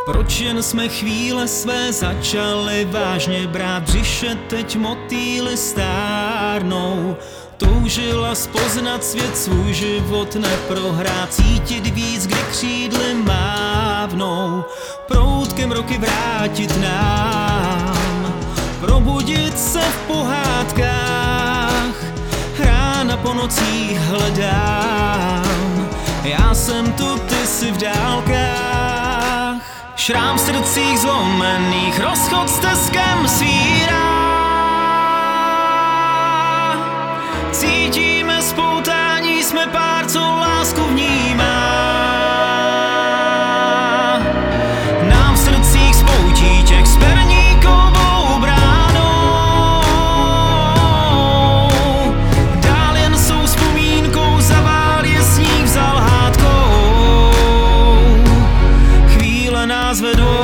Proč jen jsme chvíle své začali vážně brát, břiše teď motýly stárnou. Toužila spoznat svět, svůj život neprohrát, cítit víc, kdy křídly mávnou, proutkem roky vrátit nám, probudit se v pohádkách, rána po nocích hledám, já jsem tu, ty jsi v dálkách. Šrám v srdcích zlomených, rozchod s teskem svírá. Cítíme spoutání, jsme pár, co lásku vnímá. Nám v srdcích spoutíček s perníkovou bránou. Dál jen jsou vzpomínkou, zavál je sníh vzal hádkou. Chvíle nás vedou.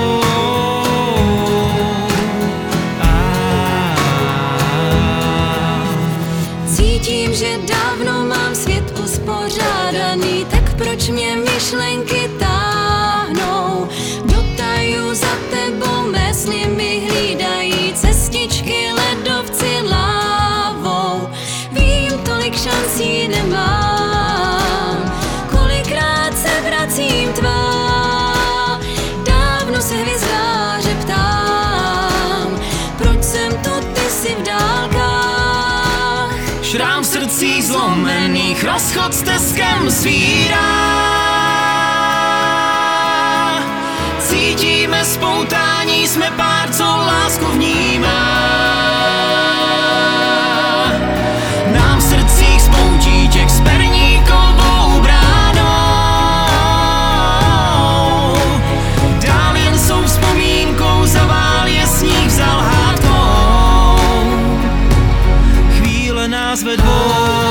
Cítím, že dávno mám svět uspořádaný, tak proč mě myšlenky táhnou? Do tajů za tebou mé sny mi hlídají cestičky ledovci lávou. Vím, tolik šancí nemám, kolikrát se vracím tvá. Dávno se hvězdáře ptám, proč jsem tu, ty jsi v dálkách. Šrám v srdcích zlomených, rozchod s teskem svírá. Cítíme spoutání, jsme pár, co lásku vnímá. Nám v srdcích spoutíček s perníkovou bránou. Dál jen jsou vzpomínkou, zavál je sníh vzal hádkou. Chvíle nás vedou.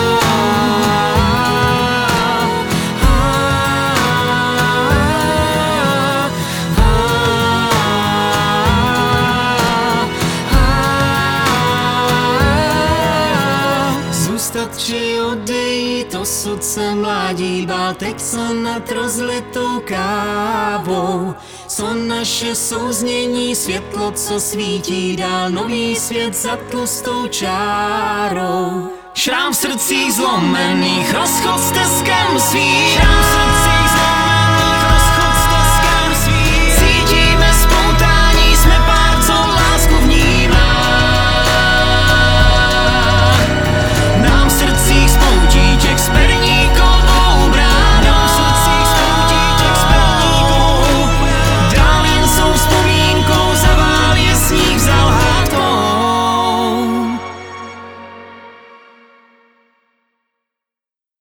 Zůstat či odejít, osud se mládí bál, teď co nad rozlitou kávou. Co naše souznění, světlo, co svítí dál, nový svět za tlustou čárou. Šrám v srdcích zlomených, rozchod s teskem svírá.